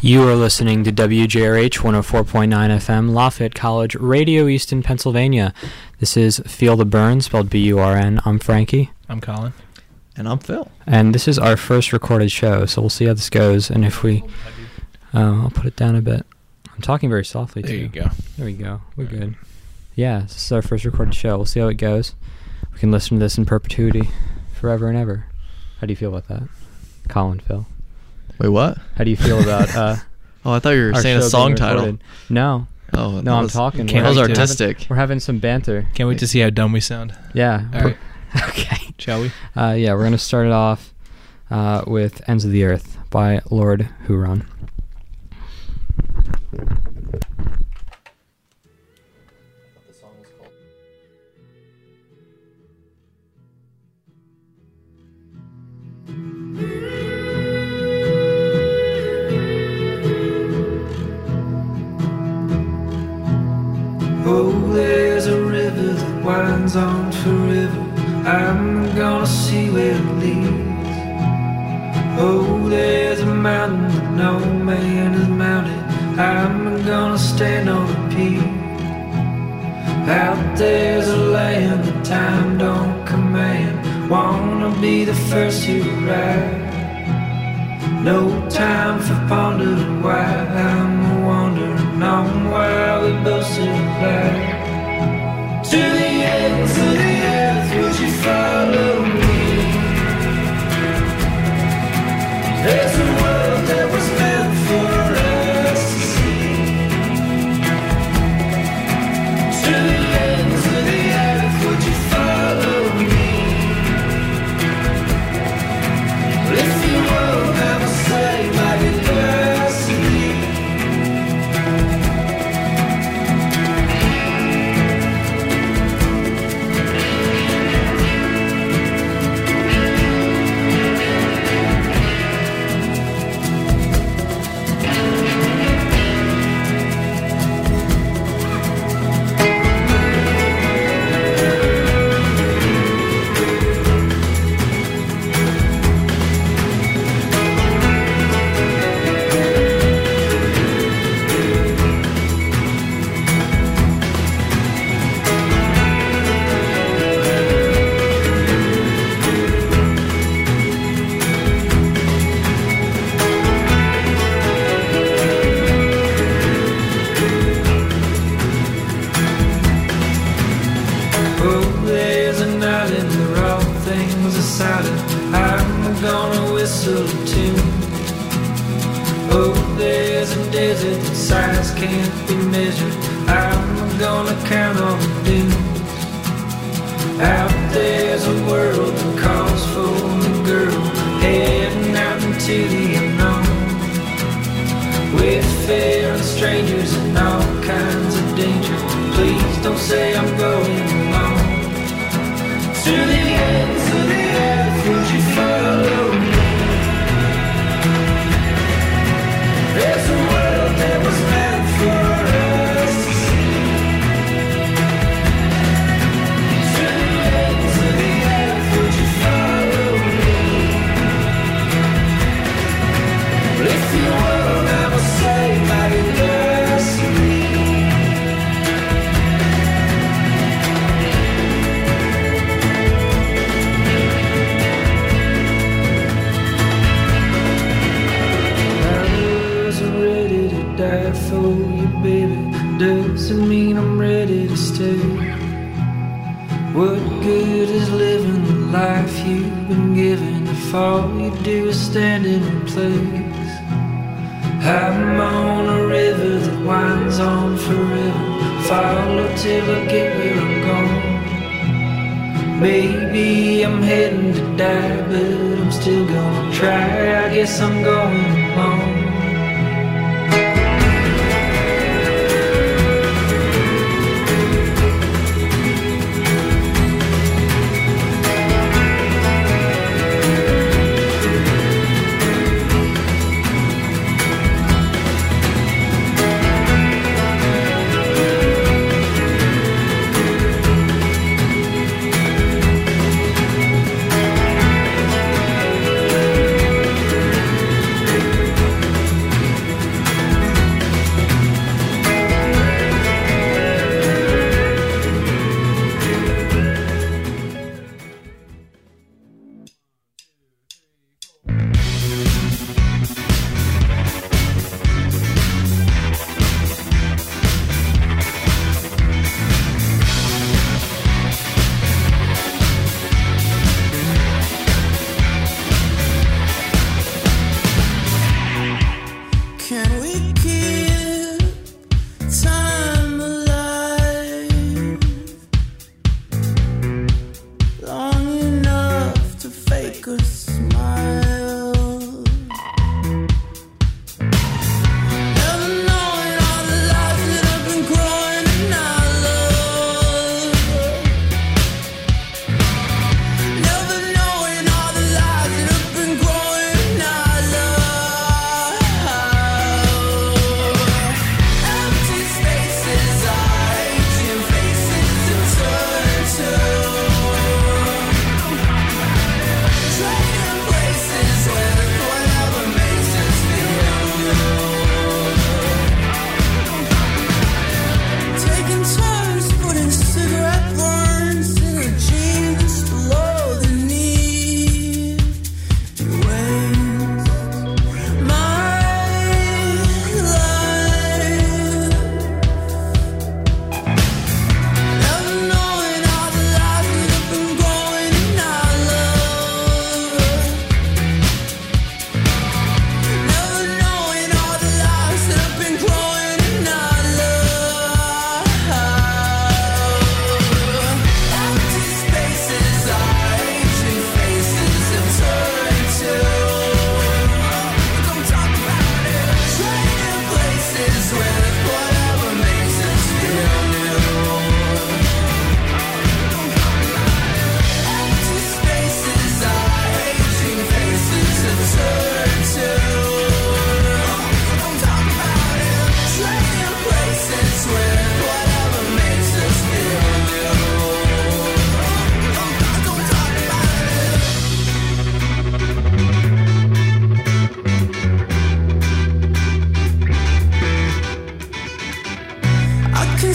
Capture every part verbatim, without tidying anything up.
You are listening to W J R H one oh four point nine F M, Lafayette College, Radio Easton, Pennsylvania. This is Feel the Burn, spelled B U R N. I'm Frankie. I'm Colin. And I'm Phil. And this is our first recorded show, so we'll see how this goes. And if we... Uh, I'll put it down a bit. I'm talking very softly, too. There you go. There we go. We're good. Yeah, this is our first recorded show. We'll see how it goes. We can listen to this in perpetuity, forever and ever. How do you feel about that? Colin, Phil. Wait, what? How do you feel about... Uh, oh, I thought you were saying a song title. No. Oh, no, I'm was, talking. That was artistic. Having, we're having some banter. Can't wait to see how dumb we sound. Yeah. All right. Okay. Shall we? Uh, yeah, we're going to start it off uh, with Ends of the Earth by Lord Huron. Oh, there's a river that winds on forever. I'm gonna see where it leads. Oh, there's a mountain that no man has mounted. I'm gonna stand on a peak. Out there's a land that time don't command. Wanna be the first to arrive. No time for pondering why I'm wandering on while we both survive. To the ends of the earth, would you follow me? There's a world that was meant for us to see. To the ends of the earth, would you follow me? If you won't ever say my goodbyes to me.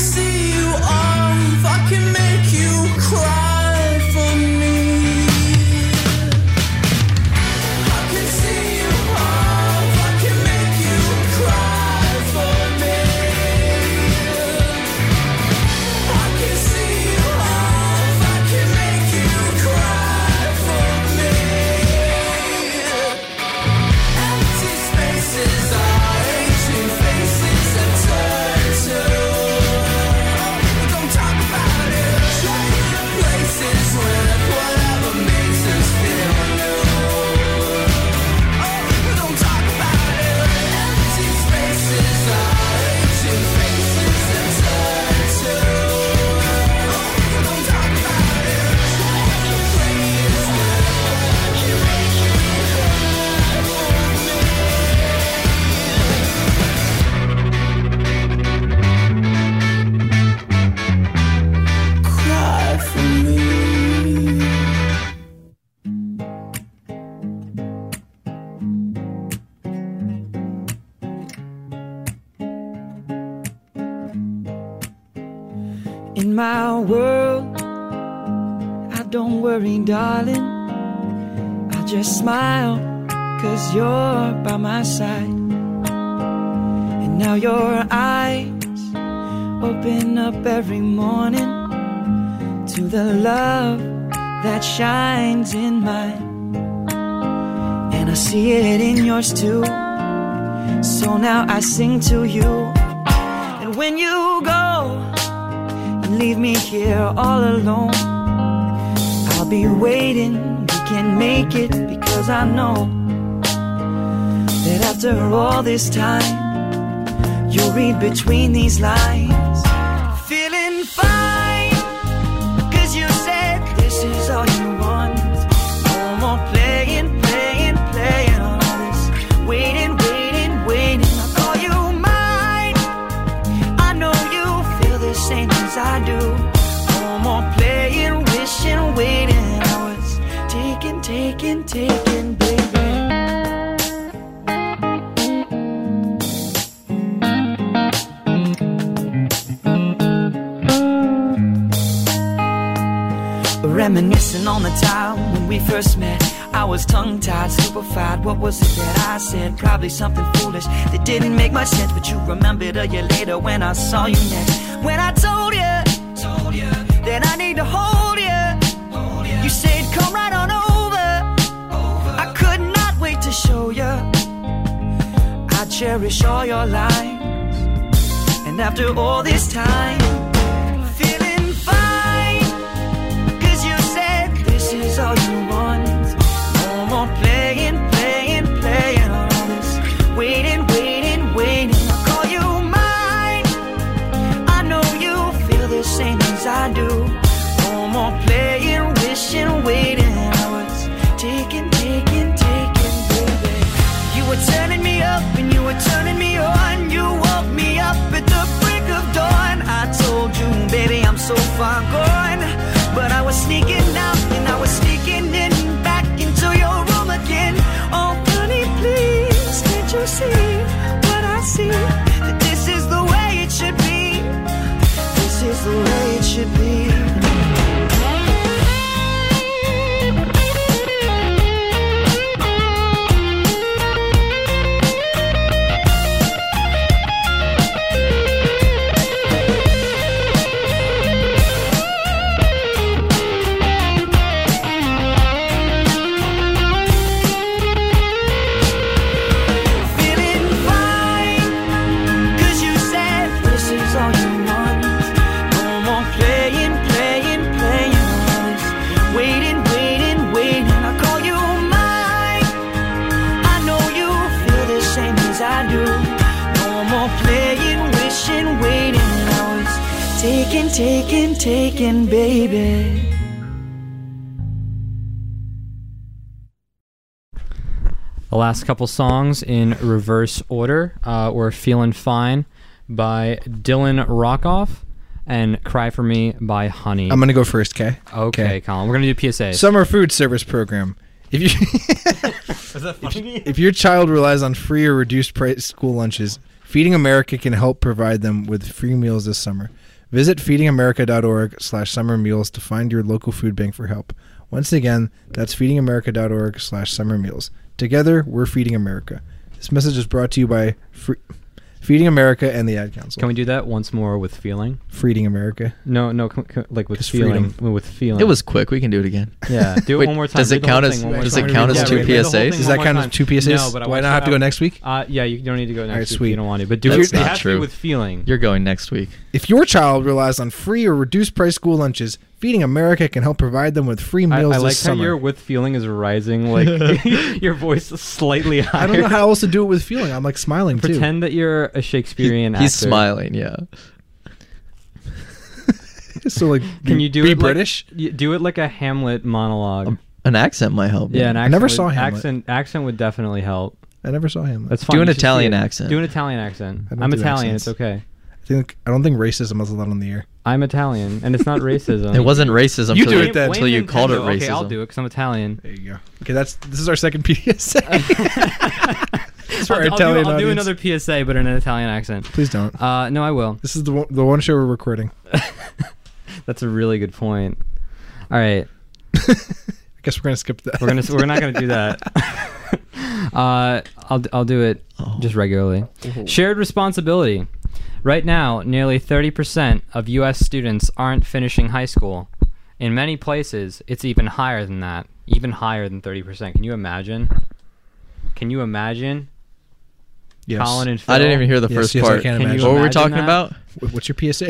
see you off, I can make you cry for me. I can see you off, I can make you cry for me. I can see you off, I can make you cry for me. Empty spaces are ancient faces that turn to. Don't talk about it. Trading places with whatever makes us feel new. Oh, don't talk about it. Empty spaces are ancient faces that turn to. Oh, don't talk about it. Trading places with whatever makes you cry for me. In my world, I don't worry, darling. I just smile, cause you're by my side. And now your eyes open up every morning to the love that shines in mine. And I see it in yours too. So now I sing to you. And when you go and leave me here all alone, I'll be waiting, we can make it, because I know that after all this time, you'll read between these lines. Feeling fine, cause you said this is all you want. No more playing, playing, playing all this. Waiting, waiting, waiting, I'll call you mine. I know you feel the same as I do. No more playing, wishing, waiting. I was taking, taking, taking, baby. Reminiscing on the time when we first met, I was tongue-tied, stupefied. What was it that I said? Probably something foolish that didn't make much sense. But you remembered a year later when I saw you next. When I told you, told you that I need to hold you, hold you. You said come right on over. over. I could not wait to show you. I cherish all your lines. And after all this time, feeling fine, cause you said this is all you want. No more playing, playing, playing all this. Waiting, waiting, waiting, I'll call you mine. I know you feel the same as I do. No more playing, wishing, waiting. I was taking, taking, taking, baby. You were turning me up and you were turning me on. You woke me up at the break of dawn. I told you, baby, I'm so far gone. But I was sneaking out and I was sneaking in, back into your room again. Oh, honey, please, can't you see what I see? That this is the way it should be. This is the way it should be. Taking, taking, taking, baby. The last couple songs in reverse order uh, were Feelin' Fine by Dylan Rockoff and Cry For Me by Honey. I'm going to go first, Kay. Okay, okay, Colin. We're going to do P S As. Summer food service program. If you Is that funny? If, if your child relies on free or reduced price school lunches, Feeding America can help provide them with free meals this summer. Visit feedingamerica.org slash summer meals to find your local food bank for help. Once again, that's feedingamerica.org slash summer meals. Together, we're Feeding America. This message is brought to you by Free- Feeding America and the Ad Council. Can we do that once more with feeling? Feeding America. No, no, c- c- like with Just feeling. freedom. With feeling. It was quick. We can do it again. Yeah, do it Wait, one more time. does it Read the count whole as- thing one more does time. it count as Yeah, two read the whole P S As? thing Does one that more count as time. two P S As? No, but I Do I want not you have to go have- next week? Uh, yeah, you don't need to go next Alright, week if sweet. you don't want to. But do That's it. It not has to true. be with feeling. You're going next week. If your child relies on free or reduced price school lunches, Feeding America can help provide them with free I, meals I like this how summer. your with feeling is rising, like your voice is slightly higher. I don't know how else to do it with feeling. I'm like smiling too. Pretend that you're a Shakespearean He's actor. smiling, yeah. So like, Can be- you do be it British? Like, y- do it like a Hamlet monologue. Um, An accent might help. yeah, an accent never would, saw Hamlet. Accent, accent would definitely help. I never saw him. That's fine. Do an you should see Italian it. accent. Do an Italian accent. I don't I'm do Italian. accents. It's okay. I think I don't think racism is allowed on the air. I'm Italian, and it's not racism. It wasn't racism You until do you, it then. until you Blame called it Nintendo. racism. Okay, I'll do it because I'm Italian. There you go. Okay, that's this is our second P S A. It's for I'll, our I'll Italian do, I'll do audience. another P S A, but in an Italian accent. Please don't. Uh, no, I will. This is the one, the one show we're recording. That's a really good point. All right, I guess we're gonna skip that. we're gonna we're not gonna do that. uh, I'll I'll do it Oh. just regularly. Shared responsibility. Right now, nearly thirty percent of U S students aren't finishing high school. In many places, it's even higher than that. Even higher than thirty percent. Can you imagine? Can you imagine? Yes. Colin and Phil. I didn't even hear the Yes, first yes, I part. can Can you imagine. What were we imagine talking that? about? Wh- What's your P S A?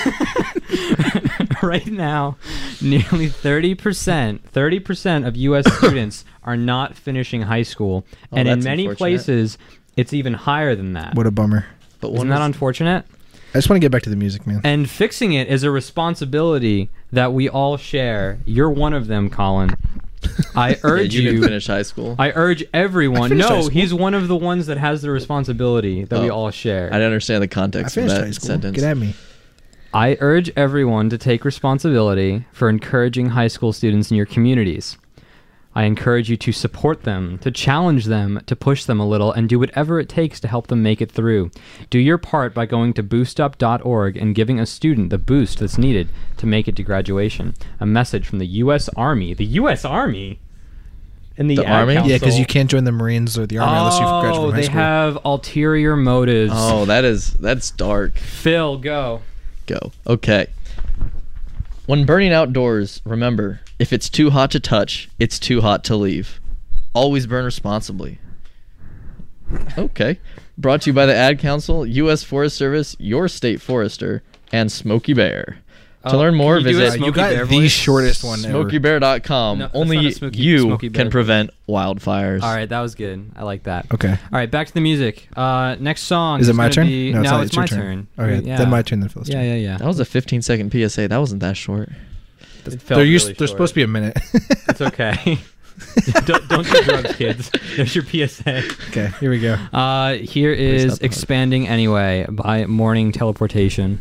Right now, nearly thirty percent, thirty percent of U S students are not finishing high school, Oh, and in that's many unfortunate. places, it's even higher than that. What a bummer. But Isn't one that was- unfortunate? I just want to get back to the music, man. And fixing it is a responsibility that we all share. You're one of them, Colin. I Yeah, urge you you. didn't finish high school. I urge I everyone. finished high No, school. he's one of the ones that has the responsibility that we Oh. all share. I didn't understand the I context of finished that high school. sentence. Get at me. I urge everyone to take responsibility for encouraging high school students in your communities. I encourage you to support them, to challenge them, to push them a little, and do whatever it takes to help them make it through. Do your part by going to boost up dot org and giving a student the boost that's needed to make it to graduation. A message from the U S Army. The U S Army? And the, The Ad Army? Council. Yeah, because you can't join the Marines or the Army unless you've graduated Oh, from high they school. have ulterior motives. Oh, that is that's dark. Phil, go. Go. Okay. When burning outdoors, remember, if it's too hot to touch, it's too hot to leave. Always burn responsibly. Okay. Brought to you by the Ad Council, U S Forest Service, your state forester, and Smokey Bear. To Oh, learn more, can you do a visit Smokey you got Bear the voice? shortest one ever. smokey bear dot com. No, that's not Only a Smokey- you Smokey Bear can prevent wildfires. All right, that was good. I like that. Okay. All right, back to the music. Uh, next song. Is it my gonna turn? Be, No, no, it's it's, not. my It's your turn. turn. Okay, Yeah. then my turn, then Phil's Yeah, turn. yeah, yeah. That was a fifteen second P S A. That wasn't that short. It felt They're, used, really they're short. supposed to be a minute. It's okay. don't, don't do drugs, kids. There's your P S A. Okay, here we go. Uh, here Waste is up the heart. "Expanding Anyway" by Morning Teleportation.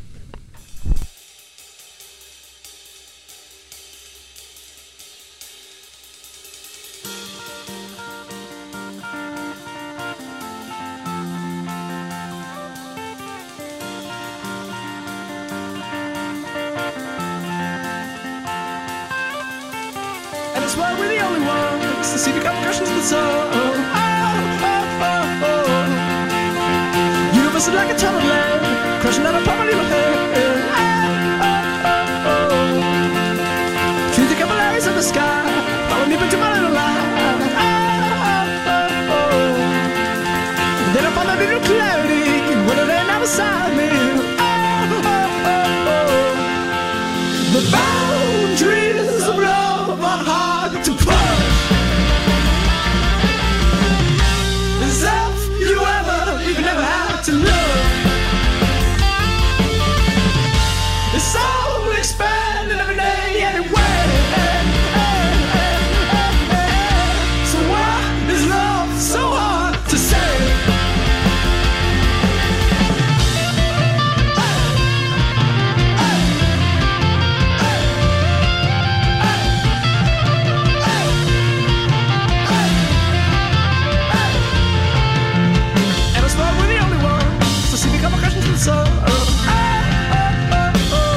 And that's why we're the only ones to see the concussions with soul. Oh, oh, oh, oh. Universe is like a tunnel land, crushing out a power little head. Oh, oh, oh. Through the capillaries of the sky, follow me into my little life. Oh, oh, oh. Then I find a little clarity when it ain't not beside me. Oh, oh, oh, oh. The boundaries of love are hard to push. As if you ever, you never had to look. It's all expanding every day anyway. So why is love so hard to say? And I swear we're the only ones to see the complications with soul. Oh, oh, oh, oh.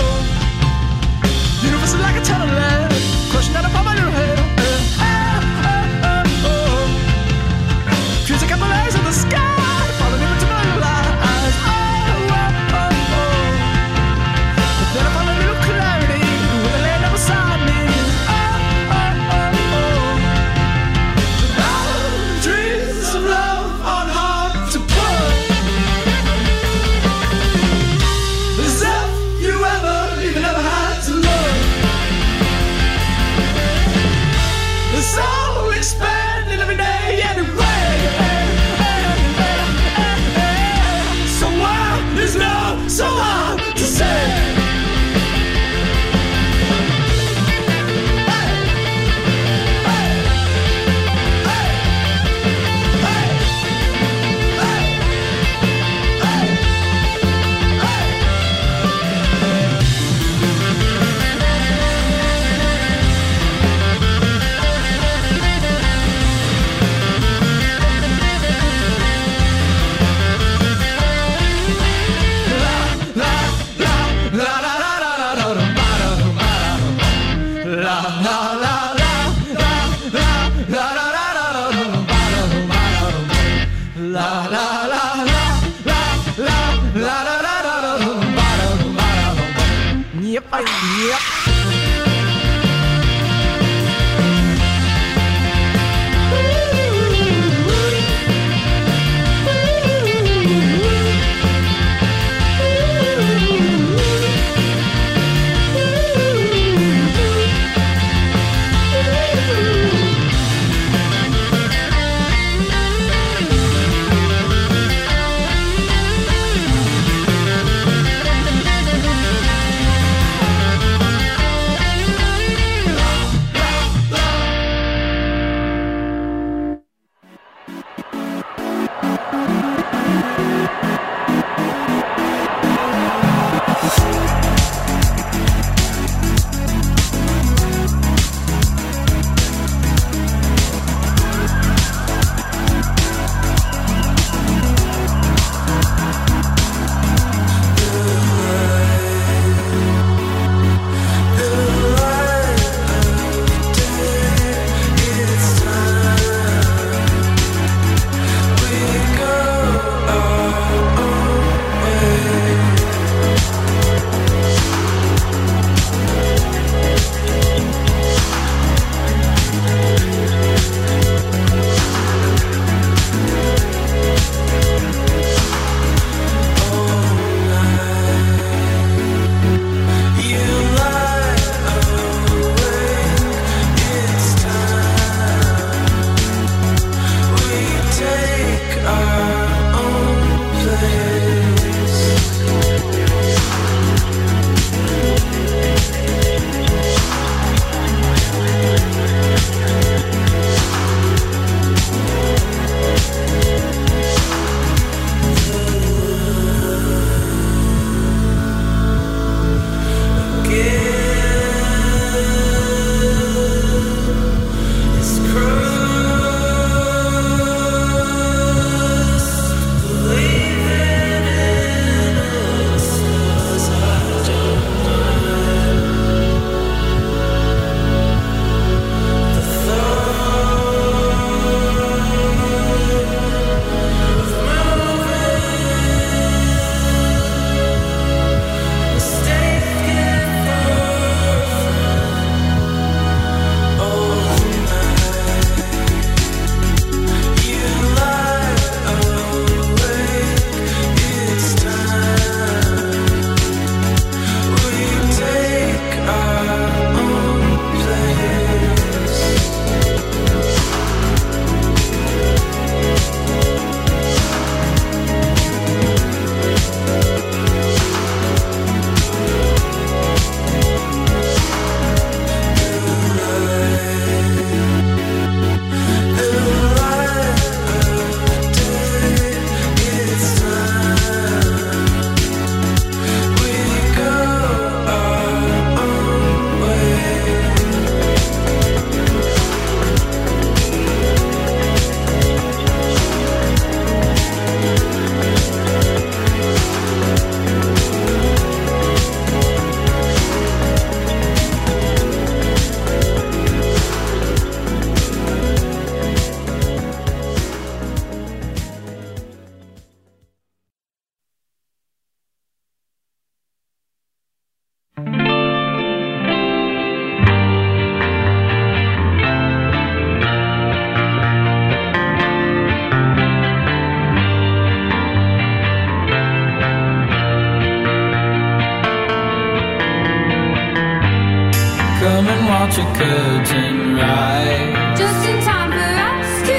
come and watch a curtain rise. Just in time for us to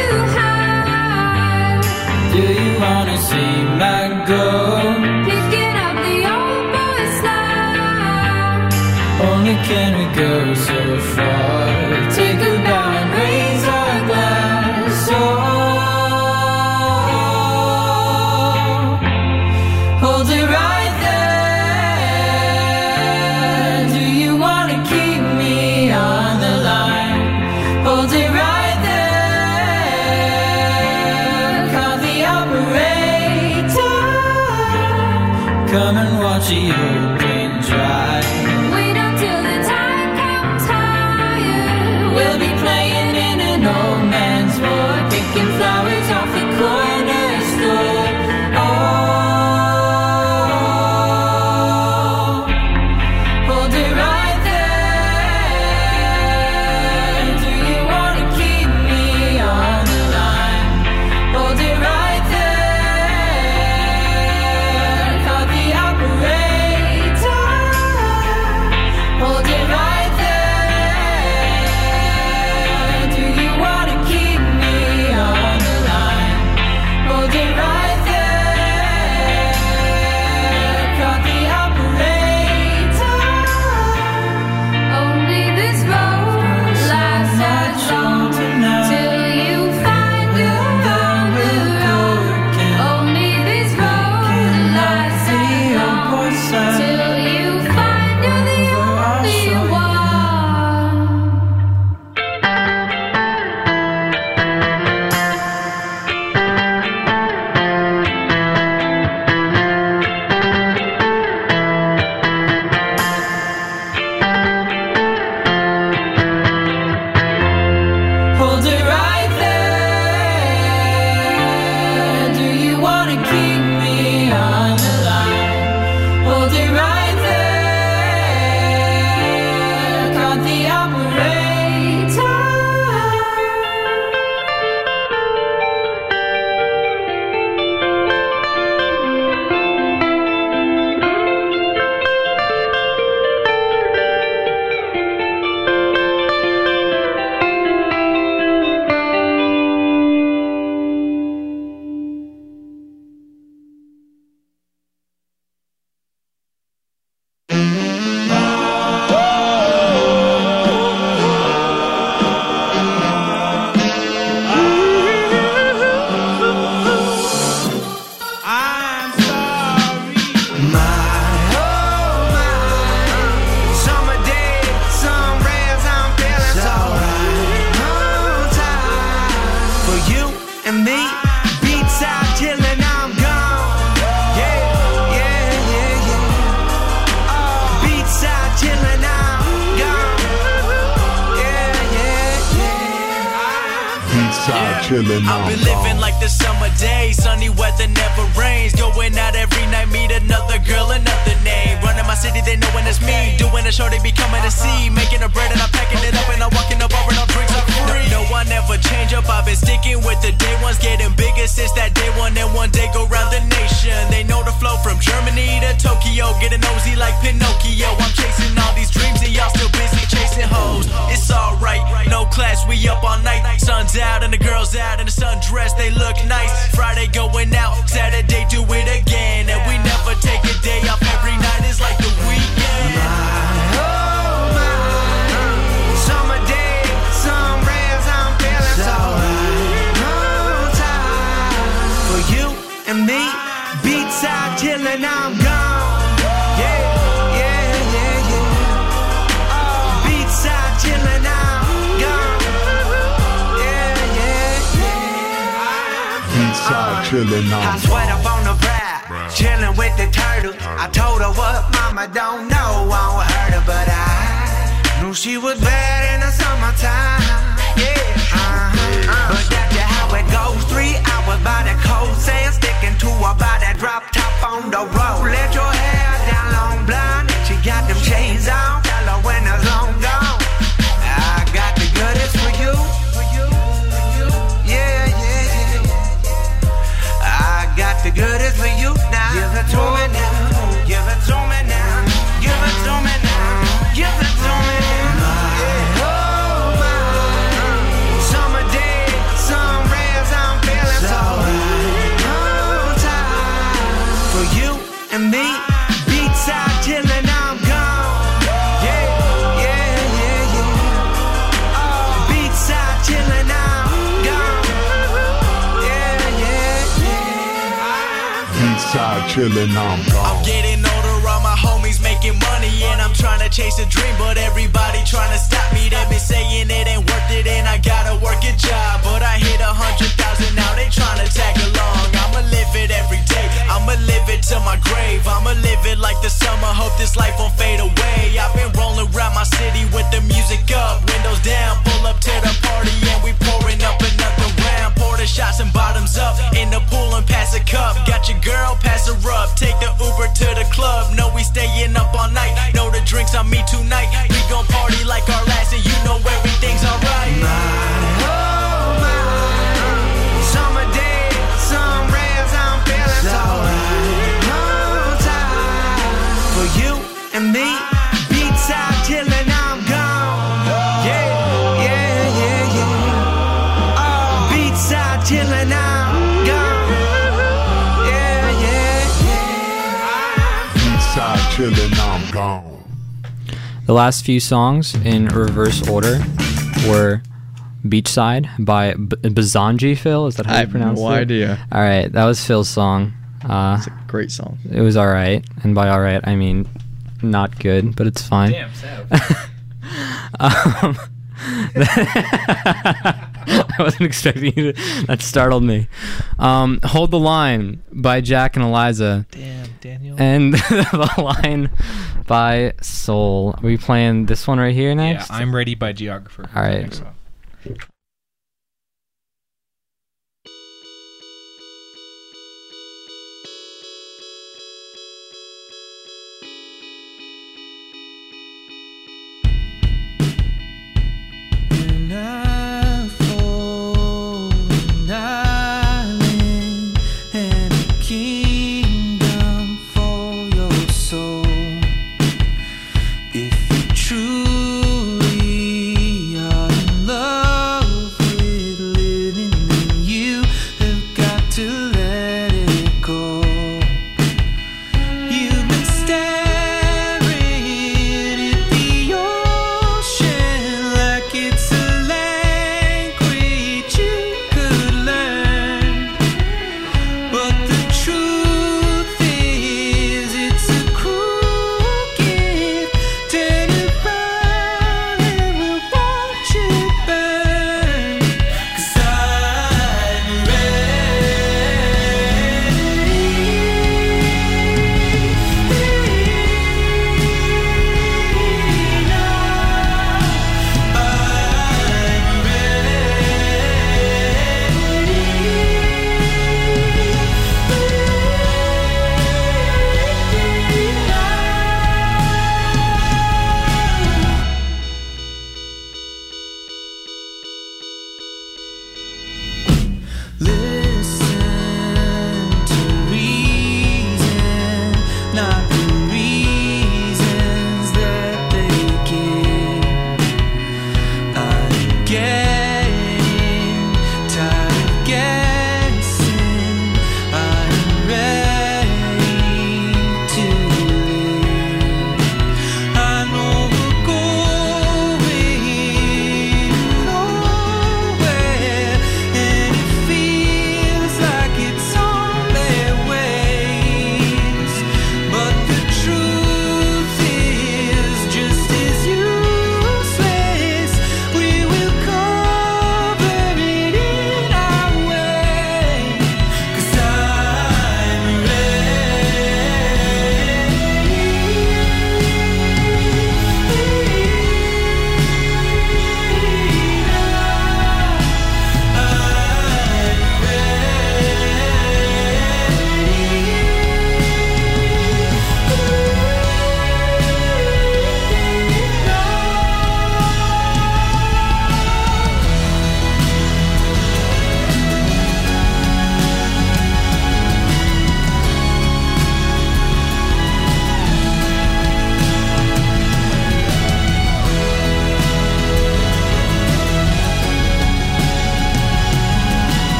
hide. Do you wanna see my gold? Picking up the old boys' slide. Only can we go so far? Take a bow and raise our glass. Oh, hold it right there. Do you wanna keep me on the line? Hold it right there. Call the operator. Come and watch the old paint dry. Wait until the time comes high and me, beats out chillin', I'm gone. Yeah, yeah, yeah, yeah. Oh, beats out chillin', I'm gone. Yeah, yeah, yeah. Beats out chillin', I've been I'm living gone. like the summer days, sunny weather never rains. Going out every night, meet another girl, another name. Running my city, they know when it's me. Doing a show, they be coming to see. Making a bread and I'm packing it up and I'm walking up over, no drinks are free. No, I never change up, I've been sticking with the day ones, getting bigger since that day one. And one day go round the nation. They know the flow from Germany to Tokyo, getting nosy like Pinocchio. I'm chasing all these dreams and y'all still busy chasing hoes. It's alright, no class, we up all night. Sun's out and the girls out in the sundress, they look nice. Friday going out, Saturday do it again. And we never take a day off, every night is like the weekend. Oh my, summer day, some rays, I'm feeling so high. No time for you and me, beats out chillin', I'm gone. Yeah, yeah, yeah, yeah. Oh, beats out chillin', I'm gone. Yeah, yeah, yeah. Beats out chillin', I I'm sweat up gone. on the rap, chillin' with the turtle. I told her what mama don't know, I don't hurt her, but I knew she was bad in the summertime. Yeah, uh-huh, uh. But that's how it goes. Three hours by the cold sand, sticking to her by that drop top on the road. Let your hair down long blonde, she got them chains on, tell her when it's long gone. I got the goodest for you, for you, for you. Yeah, yeah, yeah. I got the goodest for you now. Give it to me now. Give it to me now. Give it to me now. Give it to me now. Oh my, summer day, some rays, I'm feeling so high. No time for you and me, beats out chillin', I'm gone. Yeah, yeah, yeah, yeah. Oh, beats out chillin', I'm gone. Yeah, yeah, yeah. Beats out chillin', I'm I'm gone. getting older, all my homies making money, and I'm trying to chase a dream, but everybody trying to stop me. They been saying it ain't worth it, and I gotta work a job. But I hit a hundred thousand now, they trying to tag along. I'ma live it every day, I'ma live it to my grave. I'ma live it like the summer, hope this life won't fade away. I've been rolling around my city with the music up, windows down, pull up to the party, and we pouring up another round. Pour the shots and bottoms up in the pool and pass a cup. Got your girl, pass her up, take the Uber to the club. Know we staying up all night, know the drinks on me tonight. We gon' party like our last, and you know everything's alright. Oh my, summer day, some rays, I'm feeling so high. No time for you and me, beats out chillin', I'm gone. Yeah, yeah, yeah, yeah. Oh, beats out chillin', I'm gone. Yeah, yeah, yeah. Beats out chillin', I'm gone. The last few songs in reverse order were Beachside by B- Bazanji Phil. Is that how I you have pronounce no it? idea. All right, that was Phil's song. Uh, It's a great song. it was all right, and by all right I mean not good, but it's fine. Damn, Sav. um, I wasn't expecting you to. That startled me. Um, Hold the Line by Jack and Eliza. Damn, Daniel. And The Line by Soul. Are we playing this one right here Yeah, next? I'm Ready by Geographer. All right. Next song. When I fall an island and a kingdom for your soul, if you truly are in love with living, then you have got to let it go. You've been staring at the ocean like it's a language you could learn. But the truth is, it's a cruel gift. Turn it right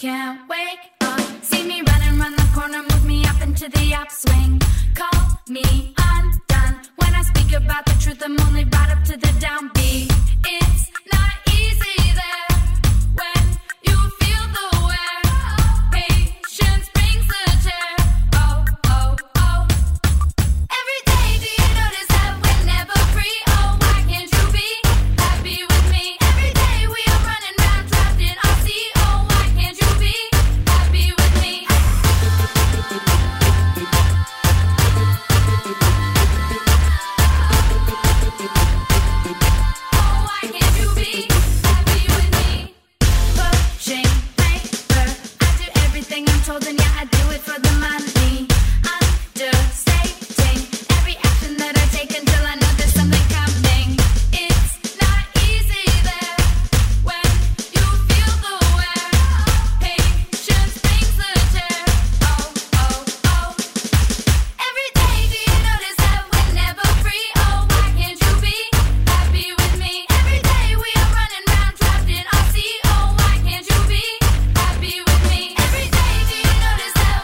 can't wake up. See me running round the corner, move me up into the upswing. Call me undone. When I speak about the truth, I'm only right up to the downbeat. It's not easy there when you feel the wear. Patience brings the tear. Oh, oh, oh. Every day, do you notice that we're never free? Oh, why can't you be happy with me? Every day we are running round trapped in our sea. Oh, why can't you be happy with me? Oh, why can't you be happy with me? Pushing paper, I do everything I'm told, and yeah, I do it for the money. Understating every action that I take until I know there's something coming. It's not easy there when you feel the wear. Patience brings the tear. Oh, oh, oh. Every day, do you notice that we're never free? Oh, why can't you be happy with me? Every day we are running round trapped in our sea. Oh, why can't you be happy with me? Every day, do you notice that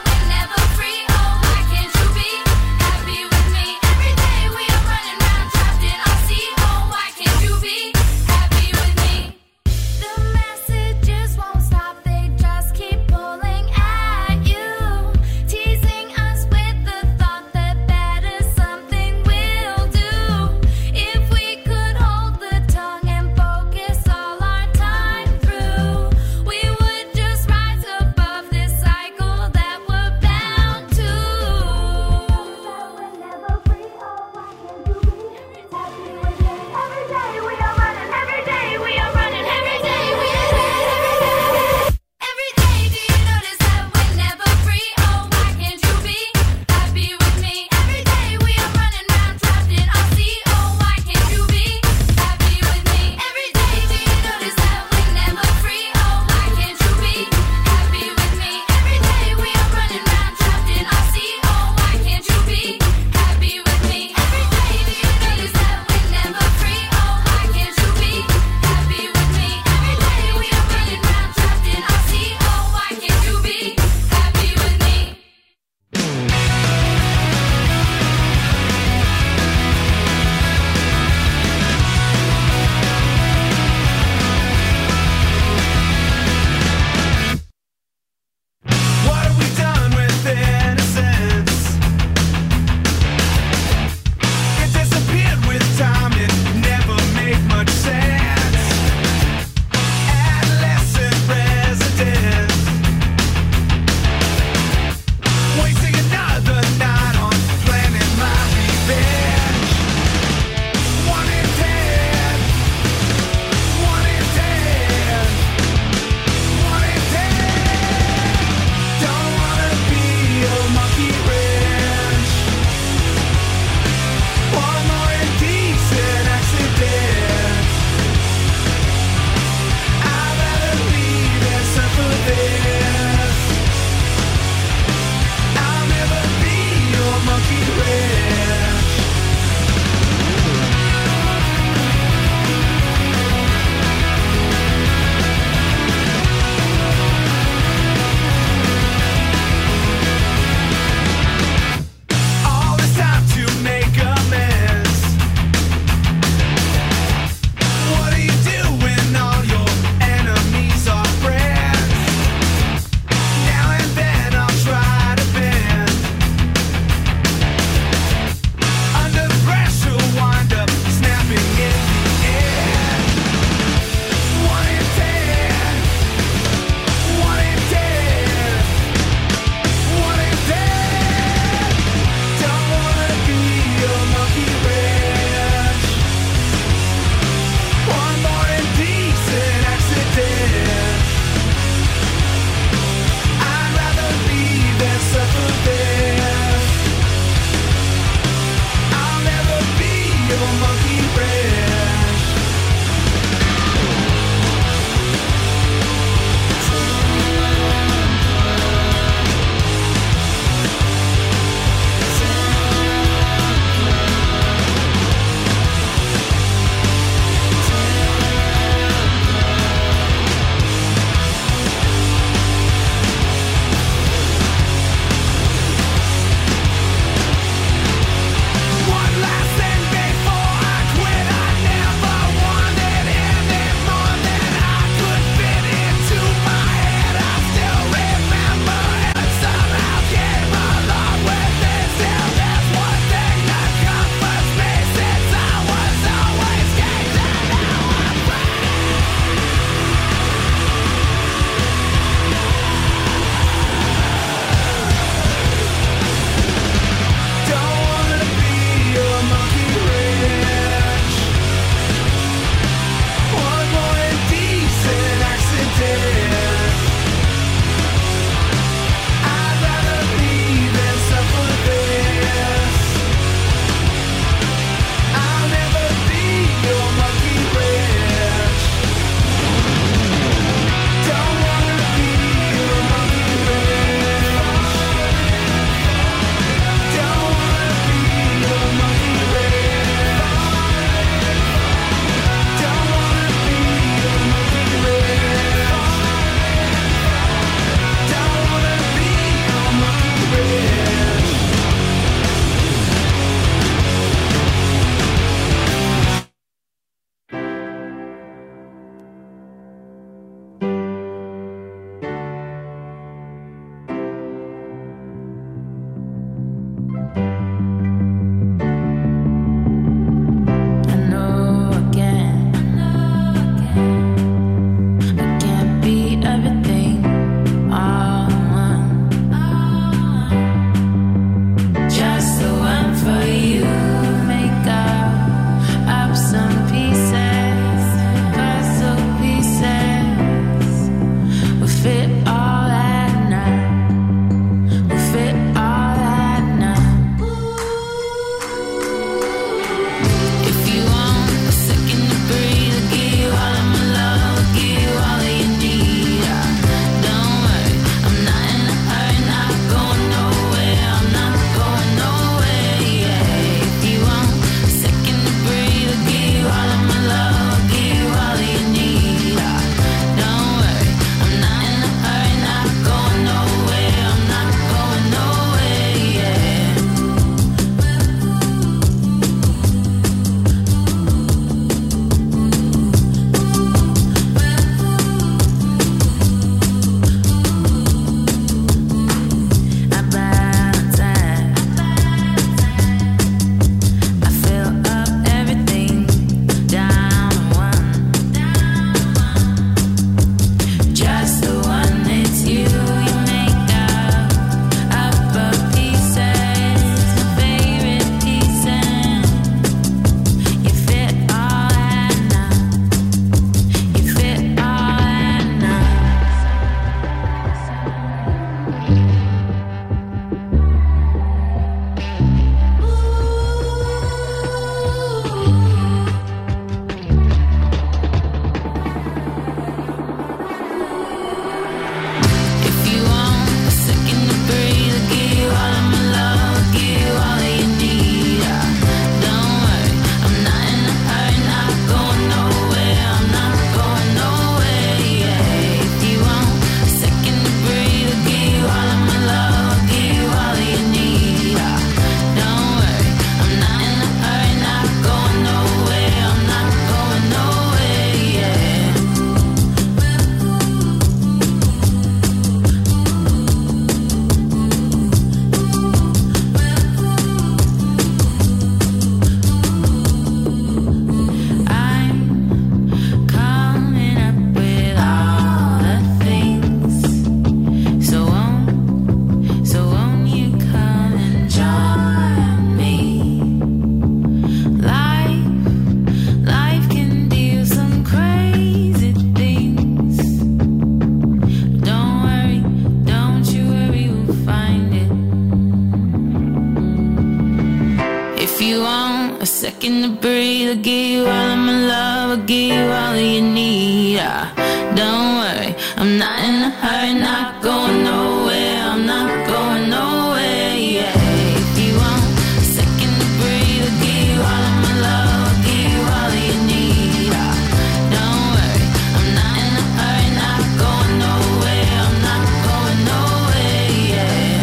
a second to breathe, I'll give you all of my love, I'll give you all that you need. Ah, don't worry, I'm not in a hurry, not going nowhere, I'm not going nowhere, yeah. If you want a second to breathe, I'll give you all of my love, I'll give you all that you need. Ah, don't worry, I'm not in a hurry, not going nowhere, I'm not going nowhere, yeah.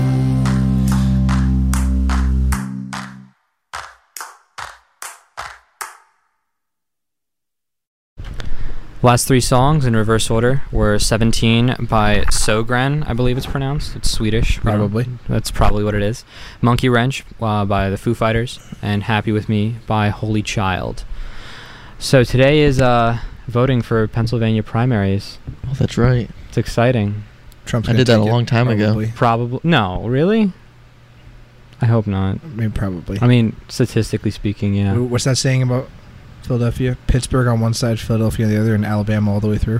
Last three songs in reverse order were seventeen by Sogren, I believe it's pronounced. It's Swedish. Probably. That's probably what it is. Monkey Wrench uh, by the Foo Fighters, and Happy With Me by Holy Child. So today is uh, voting for Pennsylvania primaries. Oh, that's right. It's exciting. Trump's I gonna did that take a it, long time probably. ago. Probably. No, really? I hope not. I mean, probably. I mean, statistically speaking, yeah. What's that saying about Philadelphia? Pittsburgh on one side, Philadelphia on the other, and Alabama all the way through.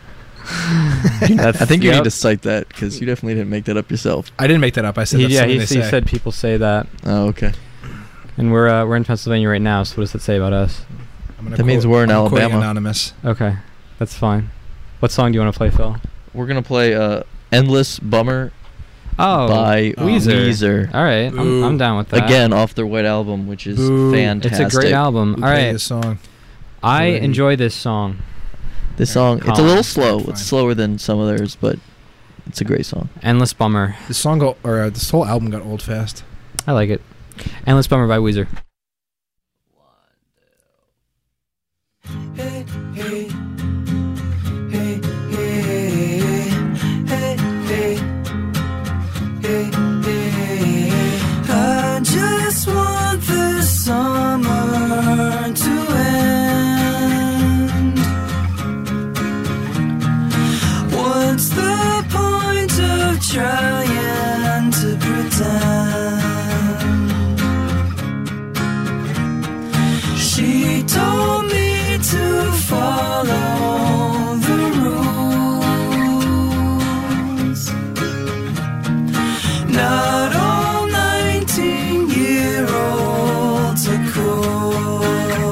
I think you Yep. need to cite that because you definitely didn't make that up yourself. I didn't make that up. I said He, that's yeah, something he, they he say. said people say that. Oh, okay. And we're uh, we're in Pennsylvania right now, so what does that say about us? I'm gonna That means we're in I'm quoting Alabama. Anonymous. Okay, that's fine. What song do you want to play, Phil? We're gonna play uh, "Endless Bummer" Oh, by Oh. Weezer. Weezer. All right, I'm, Boo. I'm down with that. Again, off their White Album, which is Boo. fantastic. It's a great album. Who All played right, this song? I Already. enjoy this song. This song, it's a Colin. little slow. Fine. It's slower than some of theirs, but it's a great song. Endless Bummer. This song got, or uh, this whole album got old fast. I like it. Endless Bummer by Weezer. Hey, hey, hey, hey, hey, hey, hey, hey. I just want the summer to end. What's the point of trying to pretend? She told me to follow the rules. Not all nineteen-year-olds are cool.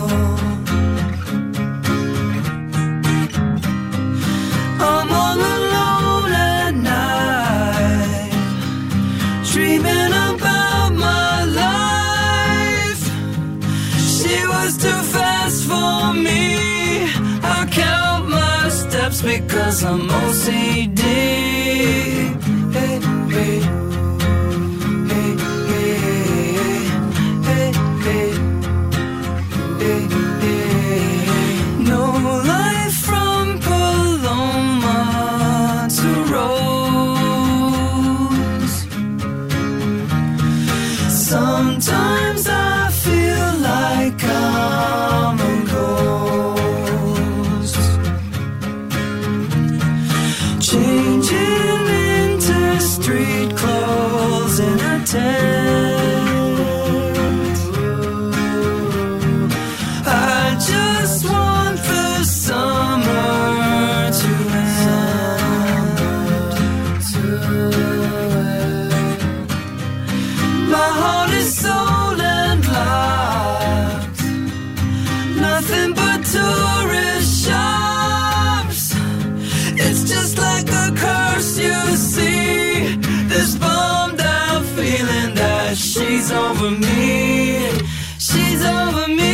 I'm all alone at night, dreaming about my life. She was too fast for me. I count my steps because I'm O C D. Hey, hey, hey, hey, hey, hey, hey. No life from Paloma to Rose. Sometimes I feel like I'm a ghost, changing into street clothes in a tent. I just want the summer to end. My heart is sold and locked. Nothing but tourist shops. It's just like a curse, you see. This bummed out feeling that she's over me. She's over me.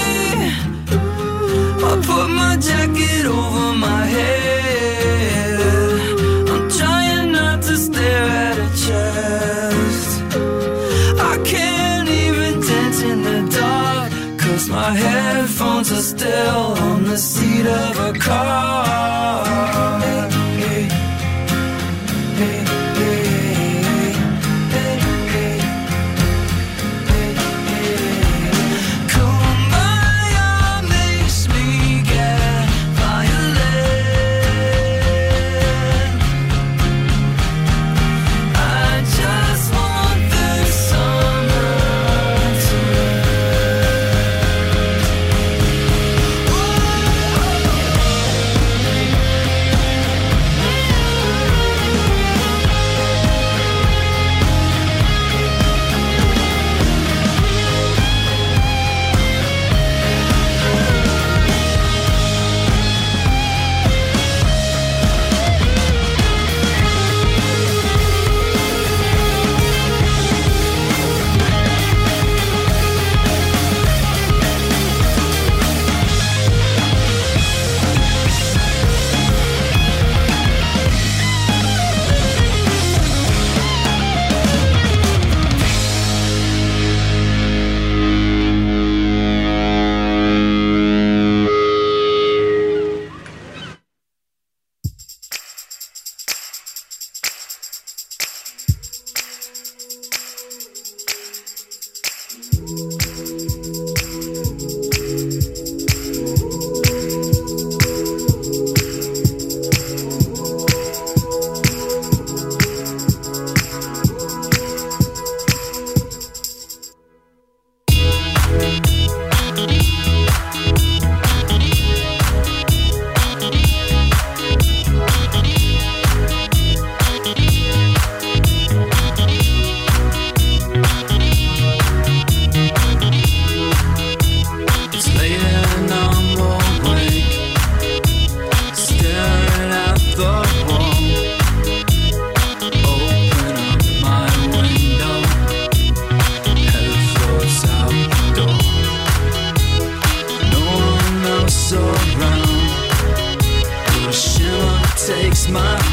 I put my jacket over my head. I'm trying not to stare at her chest. I can't even dance in the dark, cause my headphones are still on the seat of a car. Hey, hey, hey, hey, hey, hey, hey. Kumbaya makes me get violent. I just want this summer to end.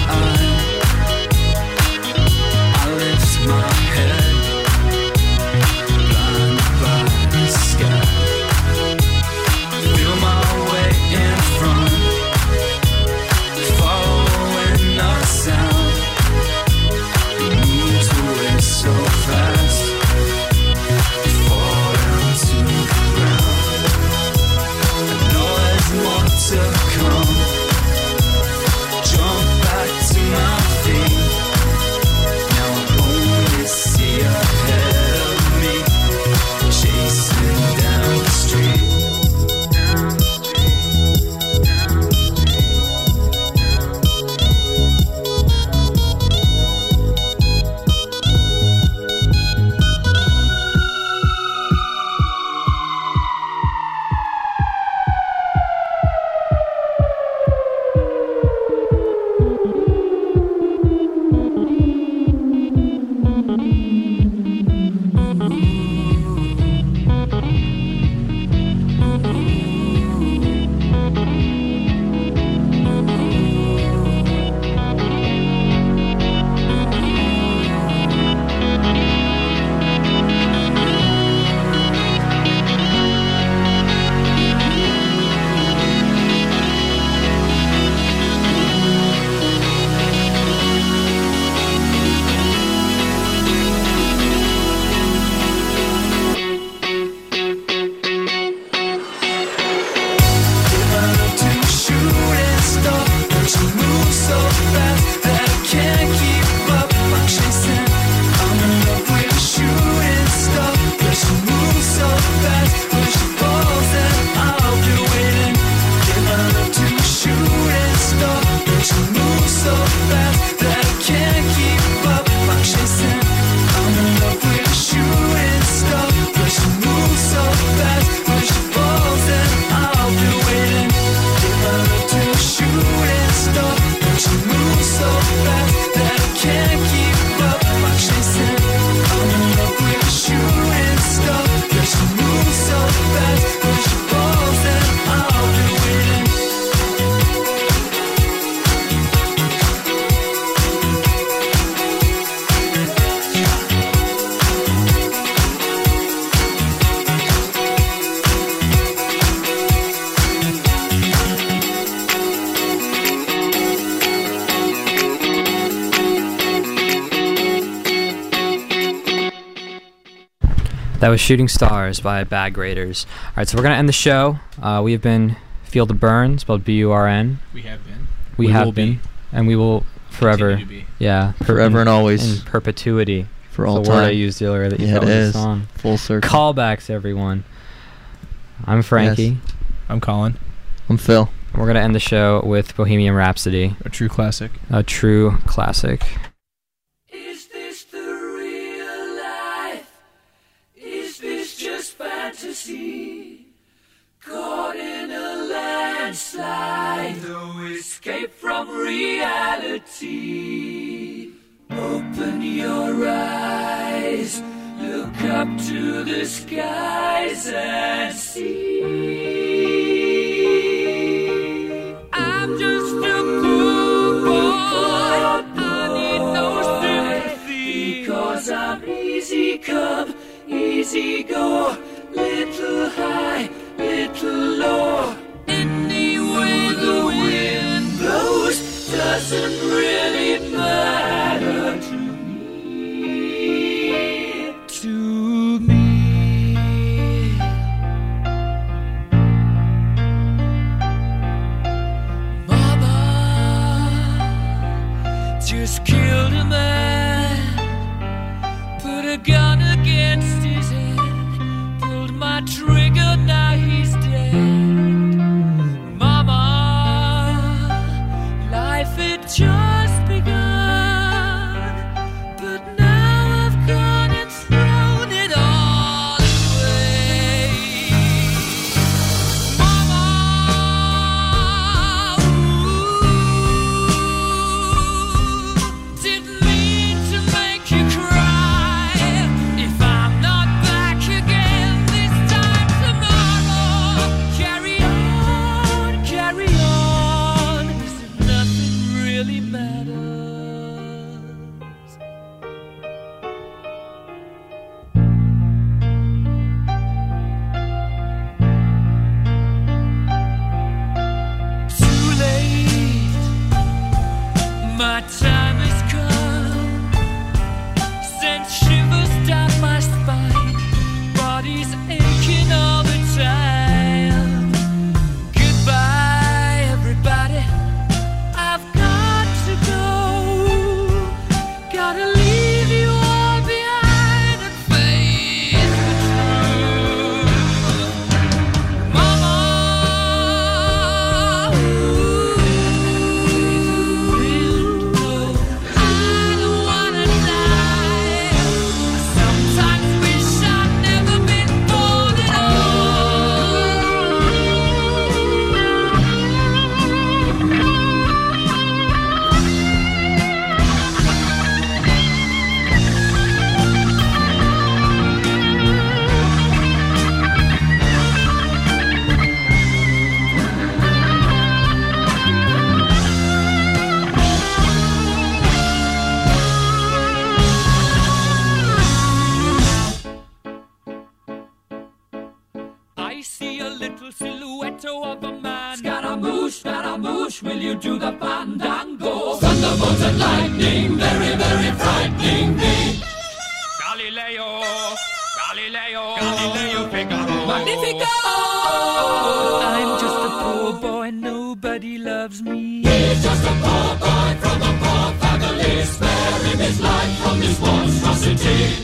I lift my head, blinded by the sky. Feel my way in front, following the sound. It moves away so fast, falling to the ground. I know there's more to come. Jump back to my feet. Now I only see ahead of me, chasing down the street. That was Shooting Stars by Bad Raiders. All right, so we're going to end the show. Uh, we have been Feel the Burn, spelled B U R N. We have been. We, We have will been. be. And we will forever. Continue to be. Yeah. per- Forever and always. In perpetuity. For all the word I time. used earlier that you Yeah, felt it was a is. song. Full circle. Callbacks, everyone. I'm Frankie. I'm Colin. I'm Phil. And we're going to end the show with Bohemian Rhapsody. A true classic. A true classic. Is this the real life? Is this just fantasy? Caught in a landslide, no escape from reality. Open your eyes, look up to the skies and see. I'm just a poor boy, I need no sympathy, because I'm easy come, easy go, little high, little low. Any way the wind blows doesn't really matter to me, to me. Mama just killed a man, put a gun against his head, pulled my trigger, now he's dead. Mama, life had just begun, but now I've gone and thrown it all away. Mama, ooh, didn't mean to make you cry. If I'm not back again this time tomorrow, time has come. Sent shivers down my spine. Body's aching all the time. Goodbye, everybody. I've got to go. Gotta leave you all behind and face the truth. Mama, ooh, I don't wanna die. I sometimes wish I'd never been born at I see a little silhouette of a man. Scaramouche, Scaramouche, will you do the fandango? Thunderbolts and lightning, very, very frightening me. Galileo, Galileo, Galileo Figaro. Magnifico! I'm just a poor boy, nobody loves me. He's just a poor boy from a poor family, sparing his life from this monstrosity.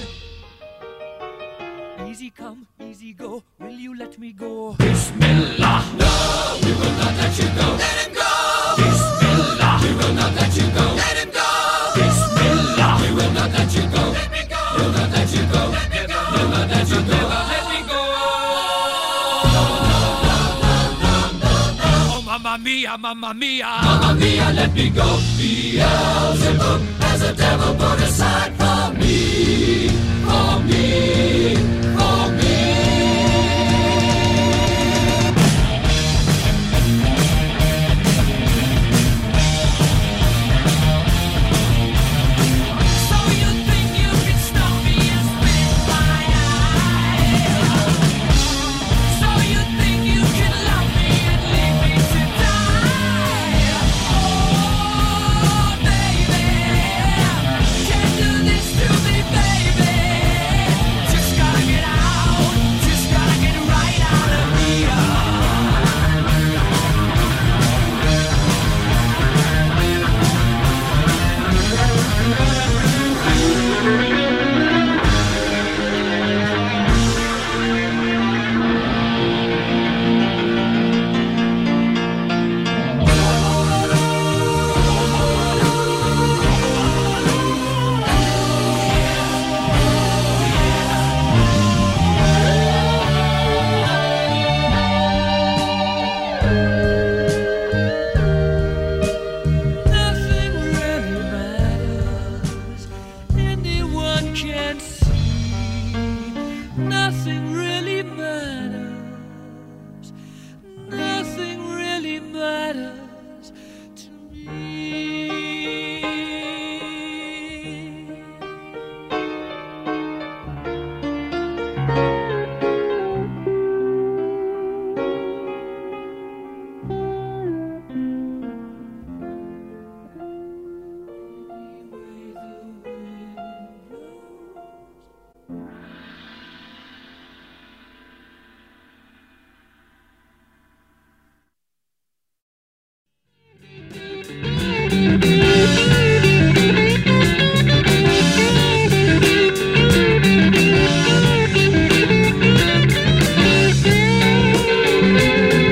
Easy come, easy go, will you let me go? Bismillah, no, we will not let you go. Let him go! Bismillah, we will not let you go. Let him go! Bismillah, we will not let you go. Let me go! We'll not let you go. Let me go! We'll not let you go. Let me go! No, no, no, no, no, no, no. Oh, mamma mia, mamma mia. Mamma mia, let me go. Beelzebub.